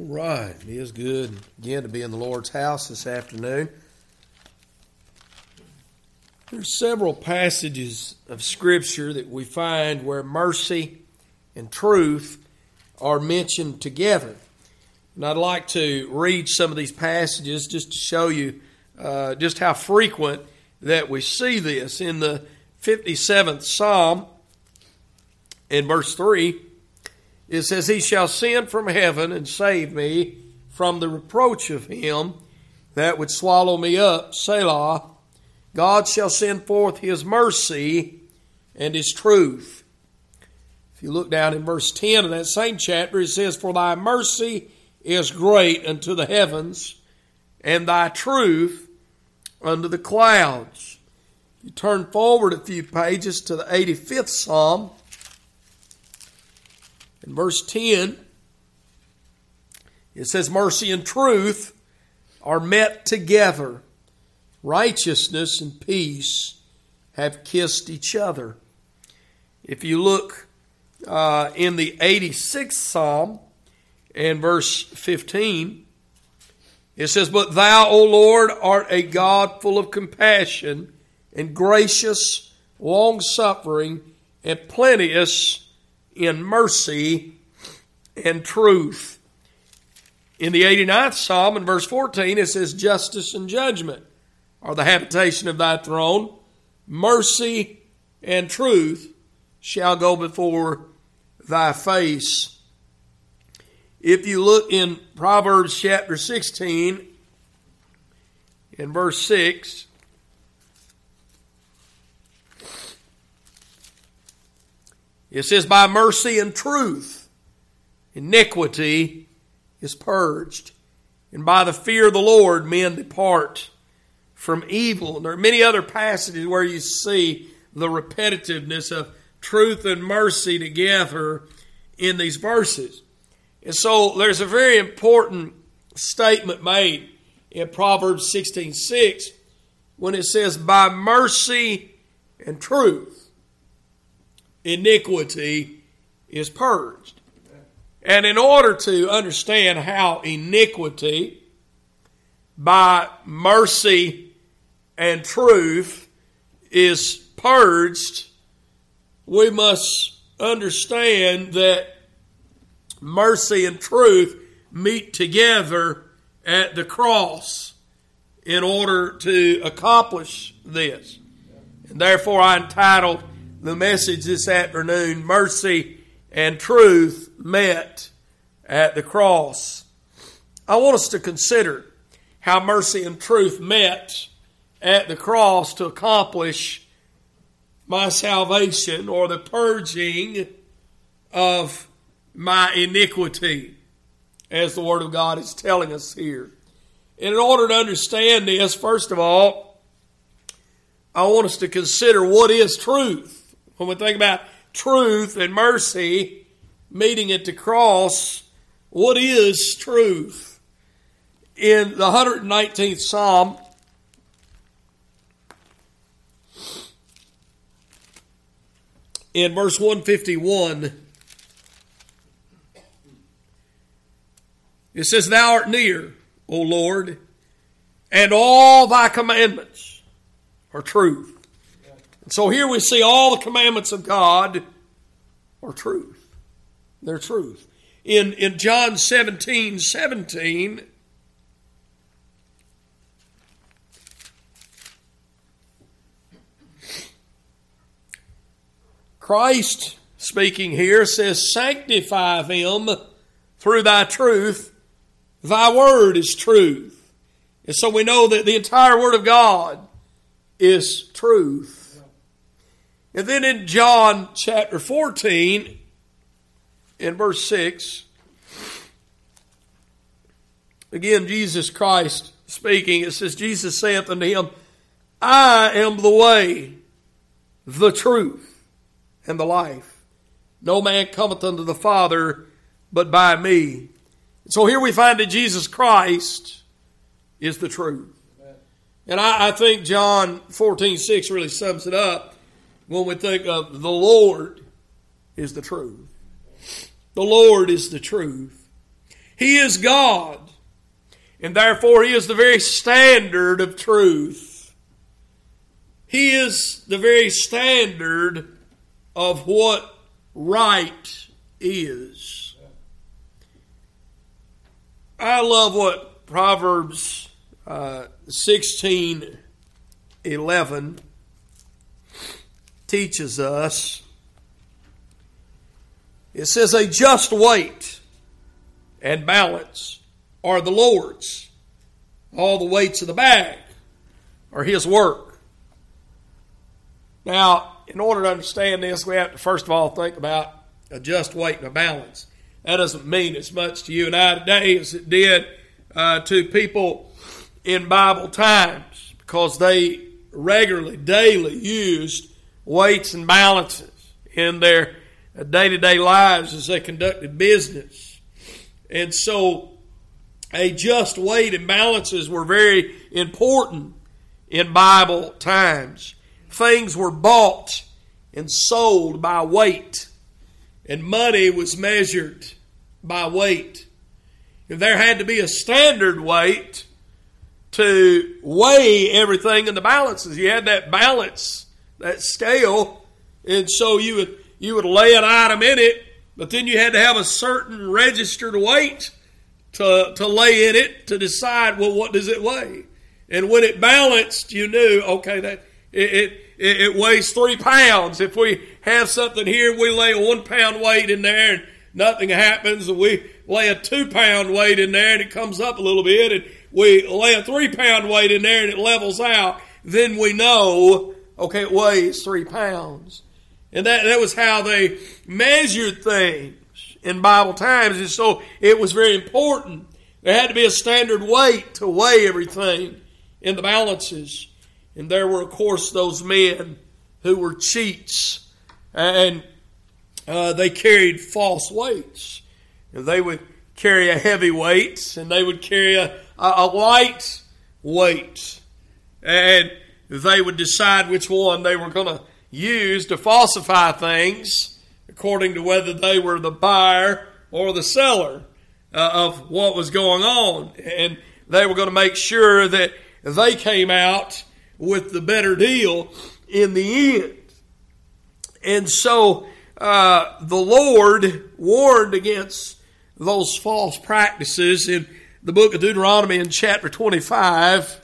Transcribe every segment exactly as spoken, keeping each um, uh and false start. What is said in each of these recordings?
Right. It is good, again, to be in the Lord's house this afternoon. There's several passages of Scripture that we find where mercy and truth are mentioned together. And I'd like to read some of these passages just to show you uh, just how frequent that we see this. In the fifty-seventh Psalm, in verse three, it says, "He shall send from heaven and save me from the reproach of him that would swallow me up, Selah. God shall send forth his mercy and his truth." If you look down in verse ten of that same chapter, it says, "For thy mercy is great unto the heavens, and thy truth unto the clouds." You turn forward a few pages to the eighty-fifth Psalm. In verse ten, it says, "Mercy and truth are met together. Righteousness and peace have kissed each other." If you look uh, in the eighty-sixth Psalm and verse fifteen, it says, "But thou, O Lord, art a God full of compassion and gracious, long-suffering, and plenteous in mercy and truth." In the eighty-ninth Psalm, in verse fourteen, it says, "Justice and judgment are the habitation of thy throne. Mercy and truth shall go before thy face." If you look in Proverbs chapter sixteen, in verse six, it says, "By mercy and truth iniquity is purged, and by the fear of the Lord men depart from evil." And there are many other passages where you see the repetitiveness of truth and mercy together in these verses. And so there's a very important statement made in Proverbs sixteen six when it says, "By mercy and truth iniquity is purged." And in order to understand how iniquity by mercy and truth is purged, we must understand that mercy and truth meet together at the cross in order to accomplish this. And therefore I entitled the message this afternoon, "Mercy and Truth Met at the Cross." I want us to consider how mercy and truth met at the cross to accomplish my salvation, or the purging of my iniquity, as the Word of God is telling us here. And in order to understand this, first of all, I want us to consider what is truth. When we think about truth and mercy meeting at the cross, what is truth? In the one hundred nineteenth Psalm, in verse one fifty-one, it says, "Thou art near, O Lord, and all thy commandments are truth." And so here we see all the commandments of God are truth. They're truth. In, in John seventeen seventeen, Christ, speaking here, says, "Sanctify them through thy truth. Thy word is truth." And so we know that the entire Word of God is truth. And then in John chapter fourteen, in verse six, again Jesus Christ speaking, it says, "Jesus saith unto him, I am the way, the truth, and the life. No man cometh unto the Father but by me." So here we find that Jesus Christ is the truth. Amen. And I, I think John fourteen six really sums it up when we think of the Lord is the truth. The Lord is the truth. He is God, and therefore He is the very standard of truth. He is the very standard of what right is. I love what Proverbs uh, sixteen eleven teaches us. It says, a just weight and balance are the Lord's. All the weights of the bag are His work. Now, in order to understand this, we have to first of all think about a just weight and a balance. That doesn't mean as much to you and I today as it did uh, to people in Bible times, because they regularly, daily used weights and balances in their day-to-day lives as they conducted business. And so a just weight and balances were very important in Bible times. Things were bought and sold by weight, and money was measured by weight. And there had to be a standard weight to weigh everything in the balances. You had that balance, that scale, and so you would you would lay an item in it, but then you had to have a certain registered weight to to lay in it to decide, well, what does it weigh? And when it balanced, you knew, okay, that it it, it weighs three pounds. If we have something here, we lay a one pound weight in there and nothing happens, and we lay a two pound weight in there and it comes up a little bit, and we lay a three pound weight in there and it levels out, then we know, okay, it weighs three pounds. And that, that was how they measured things in Bible times. And so it was very important. There had to be a standard weight to weigh everything in the balances. And there were, of course, those men who were cheats. And uh, they carried false weights. And they would carry a heavy weight, and they would carry a, a, a light weight. And they would decide which one they were going to use to falsify things according to whether they were the buyer or the seller uh, of what was going on. And they were going to make sure that they came out with the better deal in the end. And so uh, the Lord warned against those false practices in the book of Deuteronomy in chapter twenty-five.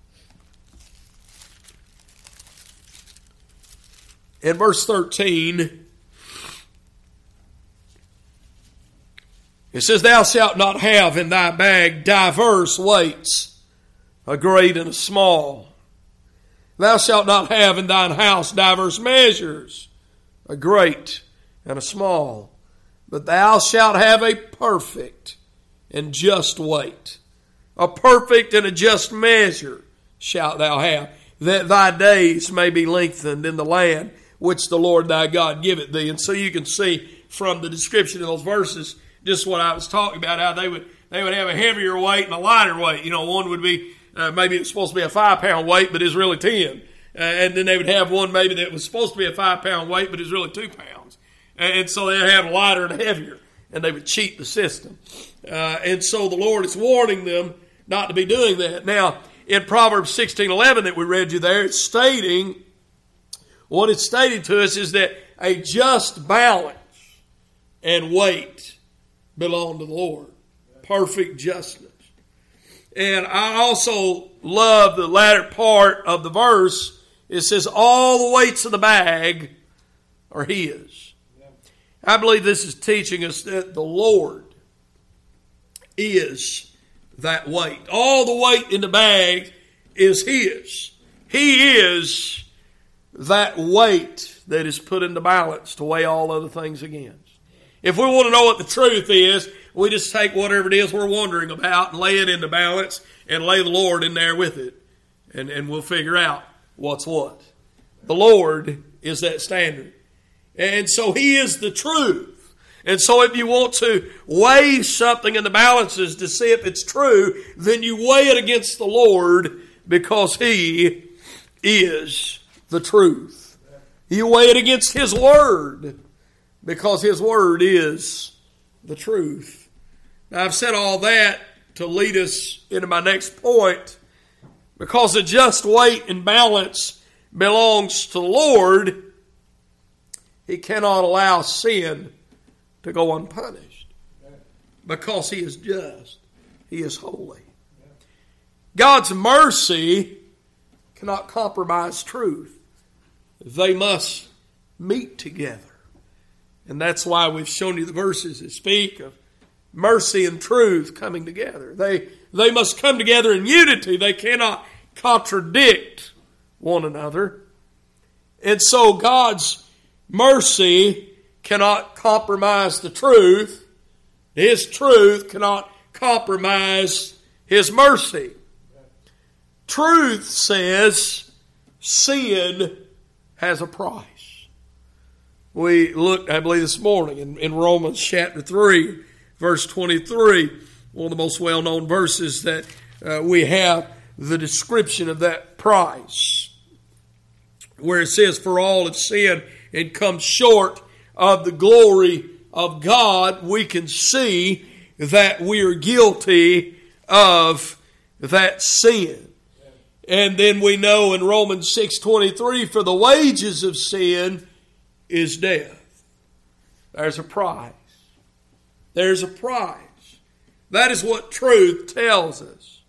In verse thirteen, it says, thou shalt not have in thy bag diverse weights, a great and a small. Thou shalt not have in thine house diverse measures, a great and a small. But thou shalt have a perfect and just weight. A perfect and a just measure shalt thou have, that thy days may be lengthened in the land which the Lord thy God giveth thee. And so you can see from the description of those verses just what I was talking about, how they would they would have a heavier weight and a lighter weight. You know, one would be, uh, maybe it's supposed to be a five pound weight, but it's really ten. Uh, and then they would have one maybe that was supposed to be a five pound weight, but it's really two pounds. And so they'd have lighter and heavier, and they would cheat the system. Uh, and so the Lord is warning them not to be doing that. Now, in Proverbs sixteen eleven that we read you there, it's stating, what it's stating to us is that a just balance and weight belong to the Lord. Perfect justness. And I also love the latter part of the verse. It says, all the weights of the bag are His. I believe this is teaching us that the Lord is that weight. All the weight in the bag is His. He is that weight that is put in the balance to weigh all other things against. If we want to know what the truth is, we just take whatever it is we're wondering about and lay it in the balance and lay the Lord in there with it. And, and we'll figure out what's what. The Lord is that standard. And so He is the truth. And so if you want to weigh something in the balances to see if it's true, then you weigh it against the Lord, because He is the truth. You weigh it against His Word, because His Word is the truth. Now, I've said all that to lead us into my next point, because a just weight and balance belongs to the Lord. He cannot allow sin to go unpunished, because He is just. He is holy. God's mercy cannot compromise truth. They must meet together. And that's why we've shown you the verses that speak of mercy and truth coming together. They, they must come together in unity. They cannot contradict one another. And so God's mercy cannot compromise the truth. His truth cannot compromise His mercy. Truth says sin has a price. We looked, I believe, this morning in, in Romans chapter three, verse twenty-three, one of the most well-known verses that uh, we have the description of that price, where it says, "For all have sinned and come short of the glory of God." We can see that we are guilty of that sin. And then we know in Romans six twenty-three, "For the wages of sin is death." There's a price. There's a price. That is what truth tells us.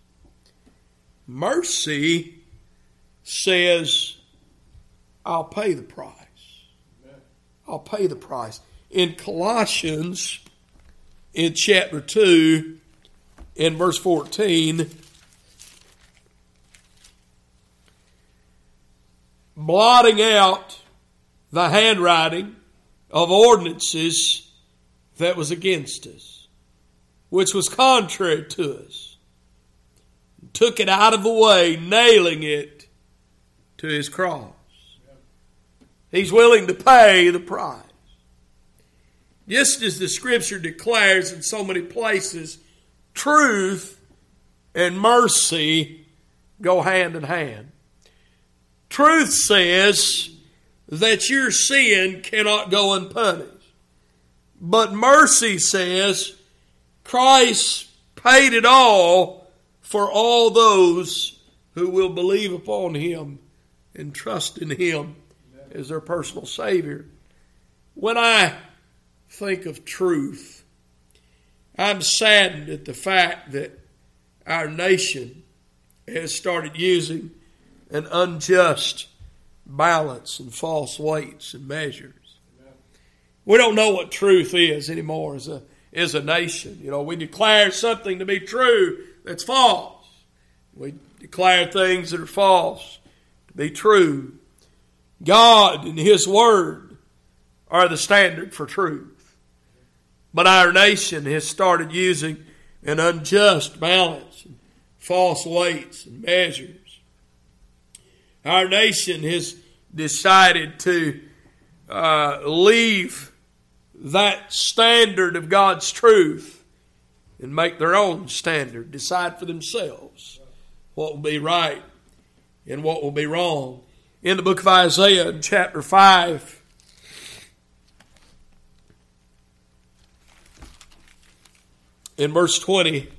Mercy says, I'll pay the price. I'll pay the price. In Colossians, in chapter two, in verse fourteen, blotting out the handwriting of ordinances that was against us, which was contrary to us, took it out of the way, nailing it to His cross. He's willing to pay the price. Just as the Scripture declares in so many places, truth and mercy go hand in hand. Truth says that your sin cannot go unpunished. But mercy says Christ paid it all for all those who will believe upon Him and trust in Him as their personal Savior. When I think of truth, I'm saddened at the fact that our nation has started using an unjust balance and false weights and measures. Amen. We don't know what truth is anymore as a, as a nation. You know, we declare something to be true that's false. We declare things that are false to be true. God and His Word are the standard for truth. But our nation has started using an unjust balance and false weights and measures. Our nation has decided to uh, leave that standard of God's truth and make their own standard, decide for themselves what will be right and what will be wrong. In the book of Isaiah, in chapter five, in verse twenty,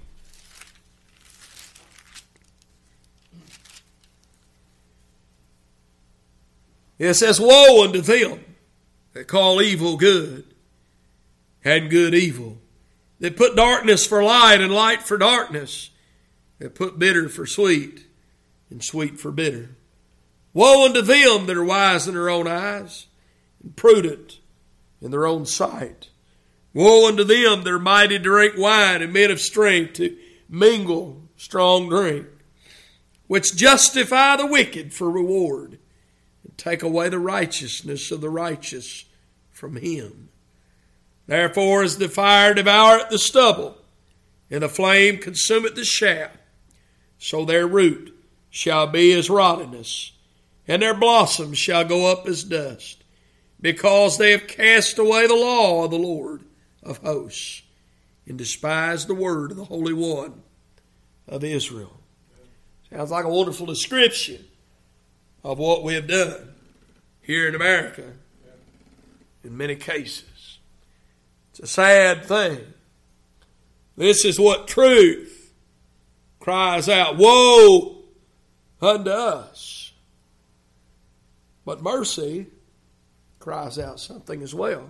it says, "Woe unto them that call evil good, and good evil, that put darkness for light and light for darkness, that put bitter for sweet and sweet for bitter. Woe unto them that are wise in their own eyes, and prudent in their own sight. Woe unto them that are mighty to drink wine, and men of strength to mingle strong drink, which justify the wicked for reward, and take away the righteousness of the righteous from him. Therefore as the fire devoureth the stubble, and the flame consumeth the chaff, so their root shall be as rottenness, and their blossoms shall go up as dust, because they have cast away the law of the Lord of hosts, and despised the word of the Holy One of Israel." Sounds like a wonderful description of what we have done here in America in many cases. It's a sad thing This is what truth cries out, woe unto us. But mercy cries out something as well.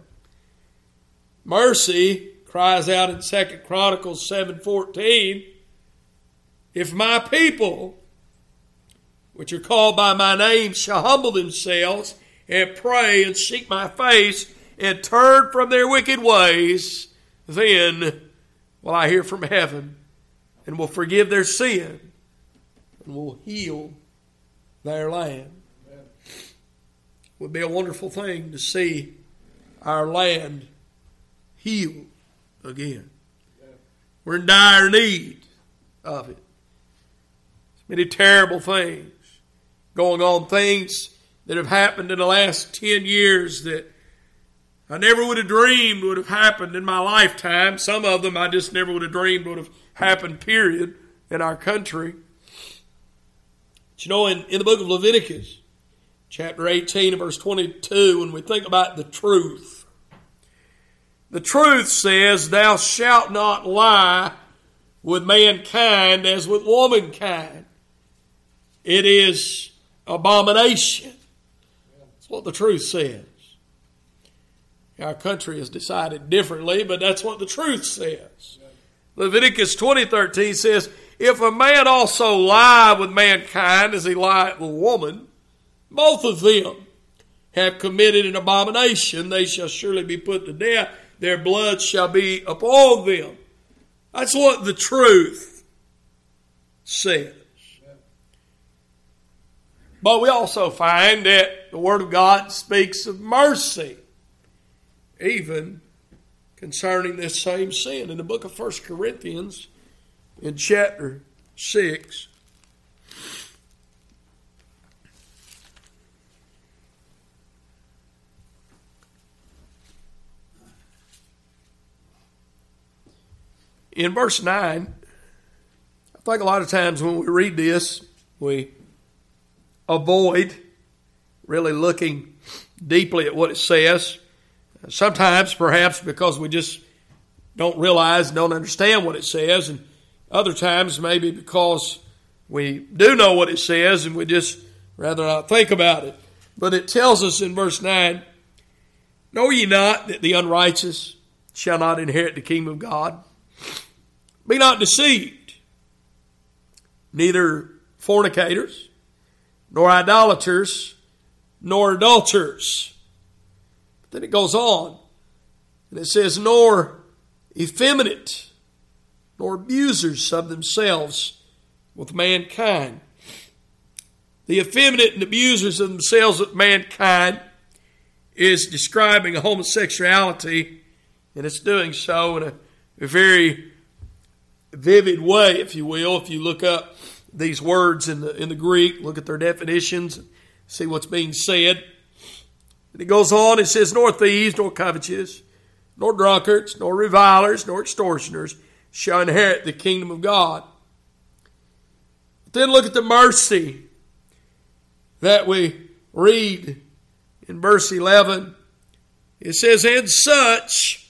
Mercy cries out in Second Chronicles seven fourteen, if my people, which are called by my name, shall humble themselves and pray and seek my face and turn from their wicked ways, then will I hear from heaven and will forgive their sin and will heal their land. Amen. It would be a wonderful thing to see our land healed again. Amen. We're in dire need of it. Many terrible things going on, things that have happened in the last ten years that I never would have dreamed would have happened in my lifetime. Some of them I just never would have dreamed would have happened, period, in our country. But you know, in, in the book of Leviticus, chapter eighteen and verse twenty-two, when we think about the truth, the truth says, thou shalt not lie with mankind as with womankind. It is abomination. That's what the truth says. Our country has decided differently, but that's what the truth says. Leviticus twenty thirteen says, if a man also lie with mankind as he lied with woman, both of them have committed an abomination. They shall surely be put to death. Their blood shall be upon them. That's what the truth says. But we also find that the Word of God speaks of mercy, even concerning this same sin. In the book of First Corinthians, in chapter six, in verse nine, I think a lot of times when we read this, we avoid really looking deeply at what it says. Sometimes, perhaps, because we just don't realize and don't understand what it says. And other times, maybe because we do know what it says and we just rather not think about it. But it tells us in verse nine, know ye not that the unrighteous shall not inherit the kingdom of God? Be not deceived, neither fornicators, nor idolaters, nor adulterers. But then it goes on, and it says, nor effeminate, nor abusers of themselves with mankind. The effeminate and abusers of themselves with mankind is describing a homosexuality, and it's doing so in a, a very vivid way, if you will. If you look up these words in the in the Greek, look at their definitions, see what's being said. And it goes on, it says, nor thieves, nor covetous, nor drunkards, nor revilers, nor extortioners shall inherit the kingdom of God. But then look at the mercy that we read in verse eleven. It says, and such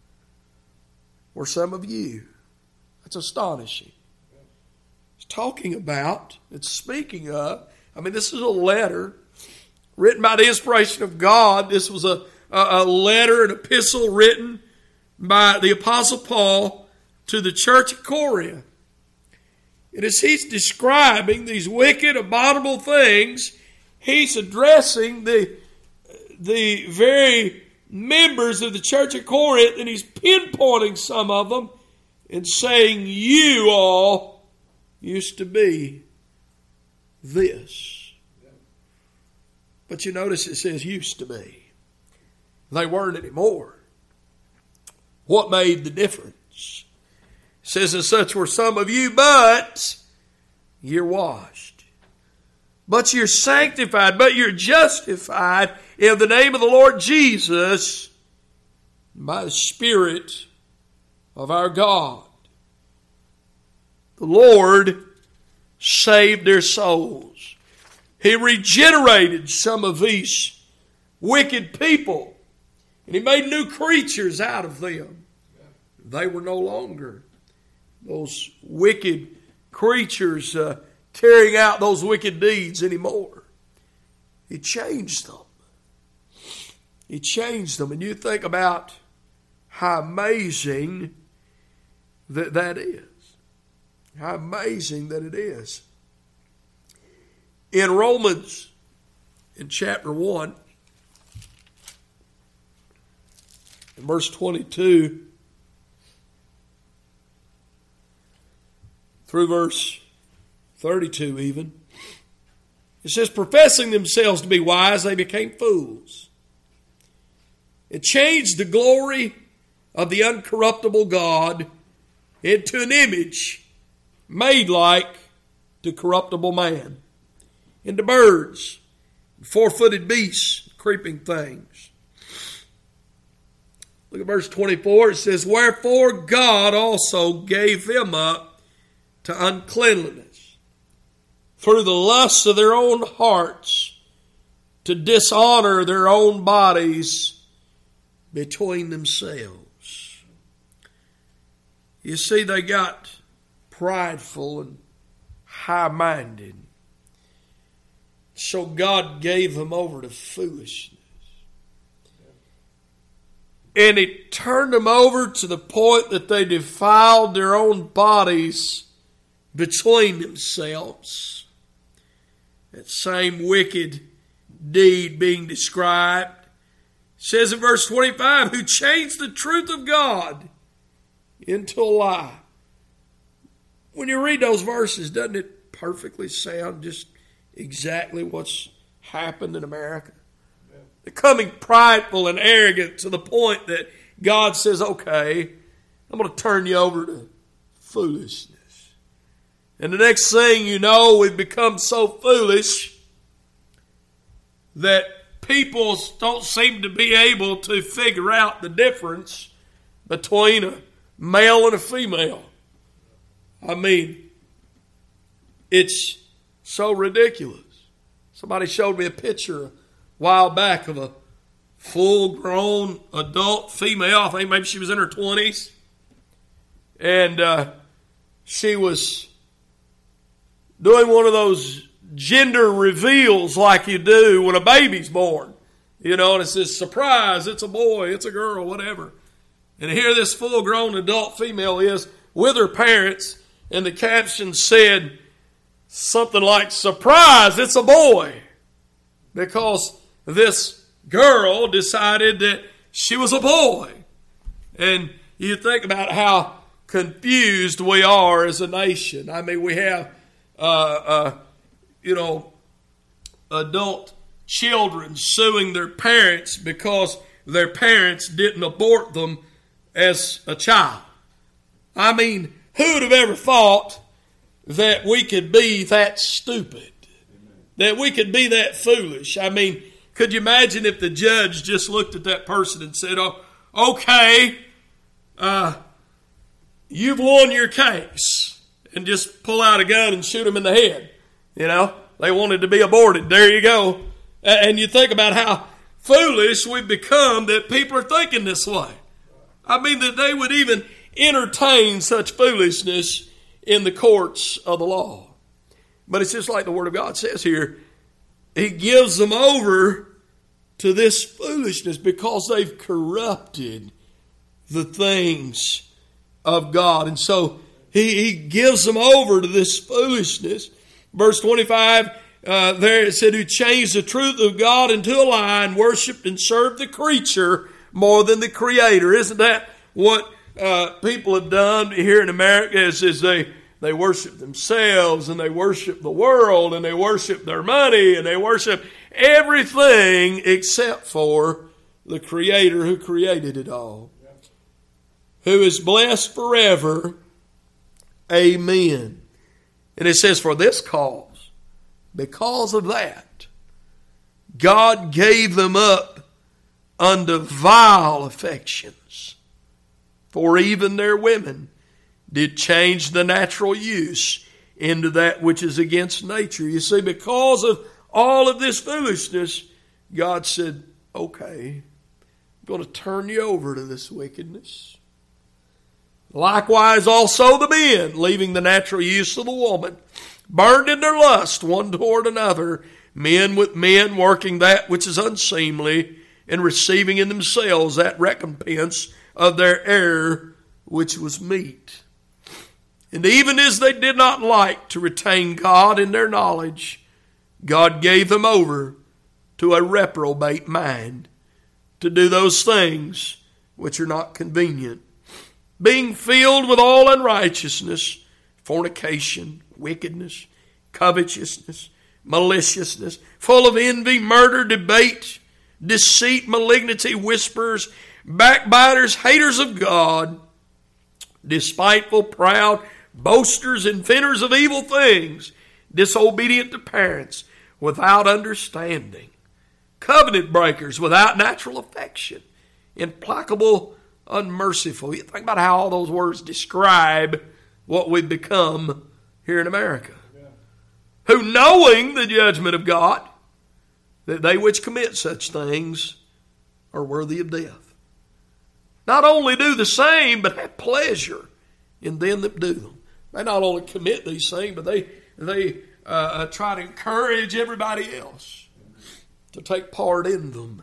were some of you. That's astonishing. It's talking about, it's speaking of, I mean, this is a letter written by the inspiration of God. This was a, a, a letter, an epistle written by the Apostle Paul to the church at Corinth. And as he's describing these wicked, abominable things, he's addressing the, the very members of the church at Corinth, and he's pinpointing some of them and saying, you all used to be this. But you notice it says used to be. They weren't anymore. What made the difference? It says, and such were some of you, but you're washed. But you're sanctified, but you're justified in the name of the Lord Jesus by the Spirit of our God. The Lord saved their souls. He regenerated some of these wicked people, and He made new creatures out of them. They were no longer those wicked creatures uh, carrying out those wicked deeds anymore. He changed them. He changed them. And you think about how amazing that that is. How amazing that it is. In Romans, in chapter one, in verse twenty-two through verse thirty-two even, it says, professing themselves to be wise, they became fools. It changed the glory of the uncorruptible God into an image made like to corruptible man, into birds, four-footed beasts, creeping things. Look at verse twenty-four. It says, wherefore God also gave them up to uncleanliness through the lusts of their own hearts, to dishonor their own bodies between themselves. You see, they got prideful and high-minded. So God gave them over to foolishness. And it turned them over to the point that they defiled their own bodies between themselves. That same wicked deed being described. It says in verse twenty-five, who changed the truth of God into a lie. When you read those verses, doesn't it perfectly sound just exactly what's happened in America? Becoming prideful and arrogant to the point that God says, okay, I'm going to turn you over to foolishness. And the next thing you know, we've become so foolish that people don't seem to be able to figure out the difference between a male and a female. I mean, it's so ridiculous. Somebody showed me a picture a while back of a full-grown adult female. I think maybe she was in her twenties. And uh, she was doing one of those gender reveals like you do when a baby's born. You know, and it says, surprise, it's a boy, it's a girl, whatever. And here this full-grown adult female is with her parents, and the caption said something like, surprise, it's a boy. Because this girl decided that she was a boy. And you think about how confused we are as a nation. I mean, we have, uh, uh, you know, adult children suing their parents because their parents didn't abort them as a child. I mean, who would have ever thought that we could be that stupid? That we could be that foolish? I mean, could you imagine if the judge just looked at that person and said, oh, okay, uh, you've won your case, and just pull out a gun and shoot him in the head? You know, they wanted to be aborted. There you go. And you think about how foolish we've become that people are thinking this way. I mean, that they would even entertain such foolishness in the courts of the law. But it's just like the Word of God says here. He gives them over to this foolishness because they've corrupted the things of God. And so he, he gives them over to this foolishness. Verse twenty-five, uh, there it said, who changed the truth of God into a lie and worshipped and served the creature more than the Creator. Isn't that what uh, people have done here in America? Is, is they, they worship themselves, and they worship the world, and they worship their money, and they worship everything except for the Creator who created it all. Who is blessed forever. Amen. And it says, for this cause, because of that, God gave them up unto vile affections. For even their women did change the natural use into that which is against nature. You see, because of all of this foolishness, God said, okay, I'm going to turn you over to this wickedness. Likewise also the men, leaving the natural use of the woman, burned in their lust one toward another, men with men, working that which is unseemly, and receiving in themselves that recompense of their error which was meet. And even as they did not like to retain God in their knowledge, God gave them over to a reprobate mind, to do those things which are not convenient, being filled with all unrighteousness, fornication, wickedness, covetousness, maliciousness, full of envy, murder, debate, deceit, malignity, whisperers, backbiters, haters of God, despiteful, proud, boasters, inventors of evil things, disobedient to parents, without understanding, covenant breakers, without natural affection, implacable, unmerciful. You think about how all those words describe what we've become here in America. Yeah. Who, knowing the judgment of God, that they which commit such things are worthy of death. Not only do the same, but have pleasure in them that do them. They not only commit these things, but they, they uh, try to encourage everybody else to take part in them.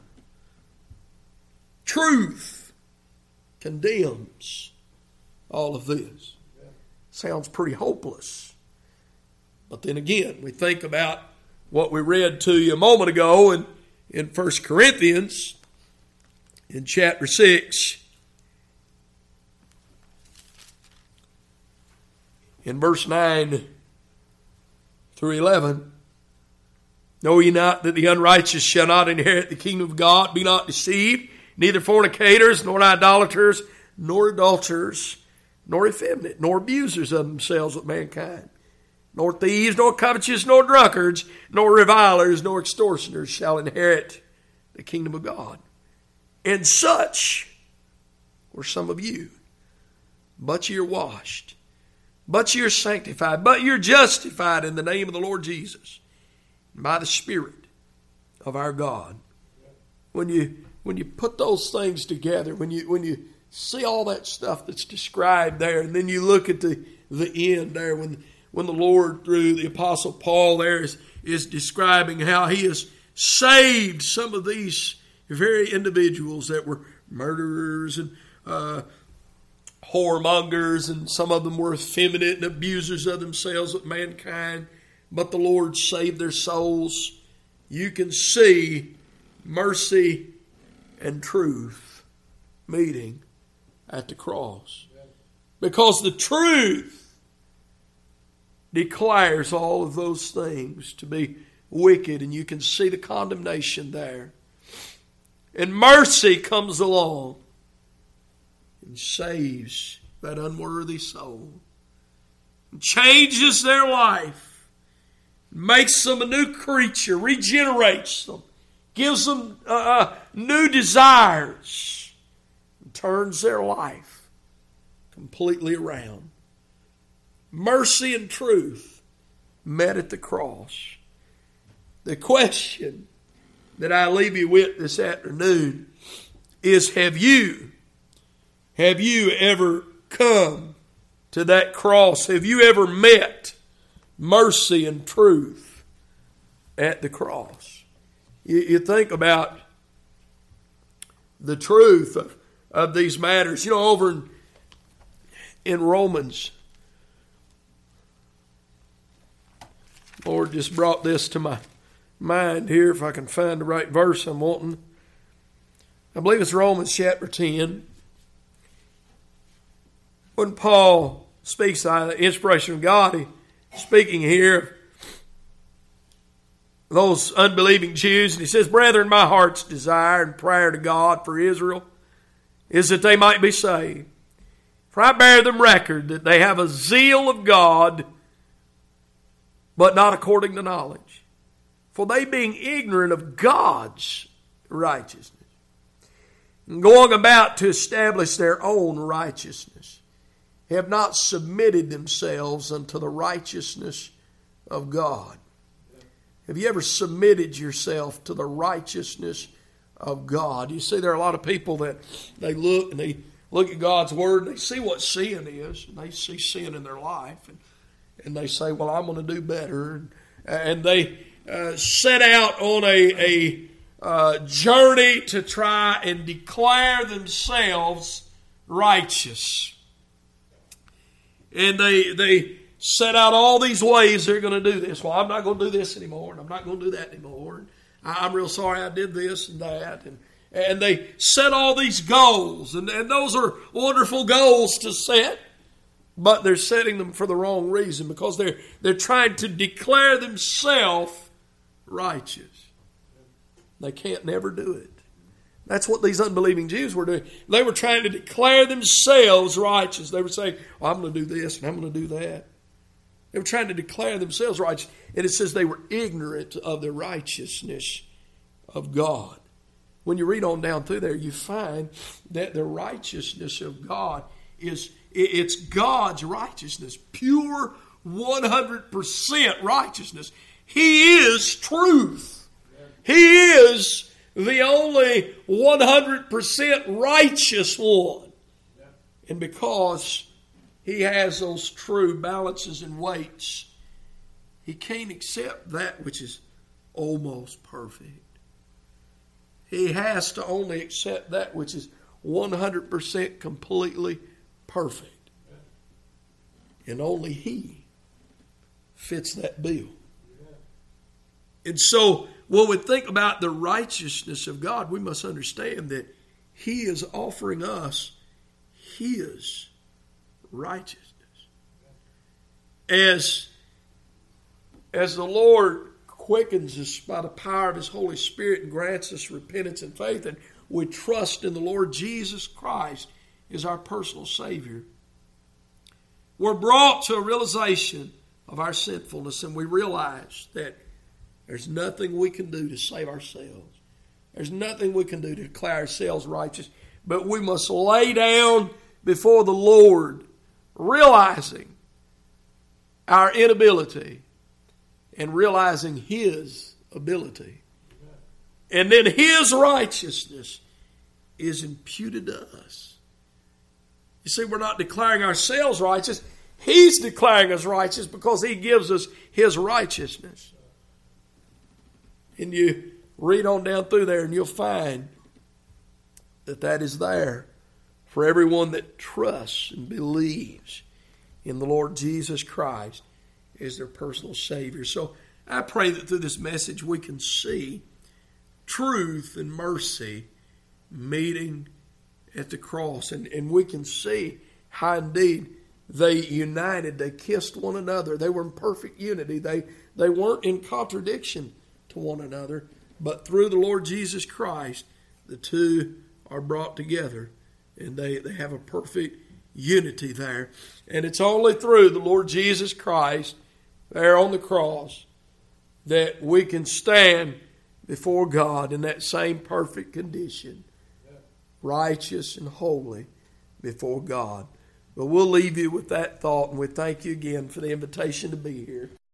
Truth condemns all of this. Sounds pretty hopeless. But then again, we think about what we read to you a moment ago in, in First Corinthians in chapter six. In verse nine through eleven. Know ye not that the unrighteous shall not inherit the kingdom of God? Be not deceived. Neither fornicators, nor idolaters, nor adulterers, nor effeminate, nor abusers of themselves with mankind, nor thieves, nor covetous, nor drunkards, nor revilers, nor extortioners shall inherit the kingdom of God. And such were some of you. But you're washed, but you're sanctified, but you're justified in the name of the Lord Jesus, by the Spirit of our God. When you when you put those things together, when you when you see all that stuff that's described there, and then you look at the, the end there, when when the Lord, through the Apostle Paul there, is, is describing how he has saved some of these very individuals that were murderers and uh, whoremongers, and some of them were effeminate and abusers of themselves with mankind, but the Lord saved their souls. You can see mercy and truth meeting at the cross. Because the truth declares all of those things to be wicked, and you can see the condemnation there. And mercy comes along and saves that unworthy soul, and changes their life, makes them a new creature, regenerates them, gives them uh, new desires, and turns their life completely around. Mercy and truth met at the cross. The question that I leave you with this afternoon is, have you, have you ever come to that cross? Have you ever met mercy and truth at the cross? You, you think about the truth of, of these matters. You know, over in, in Romans, Lord just brought this to my mind here, if I can find the right verse I'm wanting. I believe it's Romans chapter ten. When Paul speaks by the inspiration of God, he's speaking here of those unbelieving Jews, and he says, "Brethren, my heart's desire and prayer to God for Israel is that they might be saved. For I bear them record that they have a zeal of God, but not according to knowledge. For they, being ignorant of God's righteousness, and going about to establish their own righteousness, have not submitted themselves unto the righteousness of God." Have you ever submitted yourself to the righteousness of God? You see, there are a lot of people that they look and they look at God's Word and they see what sin is, and they see sin in their life, and, and they say, well, I'm going to do better. And, and they uh, set out on a, a uh, journey to try and declare themselves righteous. And they they set out all these ways they're going to do this. Well, I'm not going to do this anymore, and I'm not going to do that anymore. And I'm real sorry I did this and that. And, and they set all these goals, and, and those are wonderful goals to set, but they're setting them for the wrong reason, because they're, they're trying to declare themselves righteous. They can't never do it. That's what these unbelieving Jews were doing. They were trying to declare themselves righteous. They were saying, oh, I'm going to do this and I'm going to do that. They were trying to declare themselves righteous. And it says they were ignorant of the righteousness of God. When you read on down through there, you find that the righteousness of God is, it's God's righteousness. Pure one hundred percent righteousness. He is truth. He is the only one hundred percent righteous one. And because He has those true balances and weights, He can't accept that which is almost perfect. He has to only accept that which is one hundred percent completely perfect. And only He fits that bill. And so, when we think about the righteousness of God, we must understand that He is offering us His righteousness. As, as the Lord quickens us by the power of His Holy Spirit and grants us repentance and faith, and we trust in the Lord Jesus Christ as our personal Savior, we're brought to a realization of our sinfulness, and we realize that there's nothing we can do to save ourselves. There's nothing we can do to declare ourselves righteous. But we must lay down before the Lord, realizing our inability and realizing His ability. And then His righteousness is imputed to us. You see, we're not declaring ourselves righteous. He's declaring us righteous because He gives us His righteousness. And you read on down through there and you'll find that that is there for everyone that trusts and believes in the Lord Jesus Christ as their personal Savior. So I pray that through this message we can see truth and mercy meeting at the cross. And, and we can see how indeed they united, they kissed one another. They were in perfect unity. They, they weren't in contradiction to one another, but through the Lord Jesus Christ, the two are brought together, and they, they have a perfect unity there. And it's only through the Lord Jesus Christ there on the cross that we can stand before God in that same perfect condition, righteous and holy before God. But we'll leave you with that thought, and we thank you again for the invitation to be here.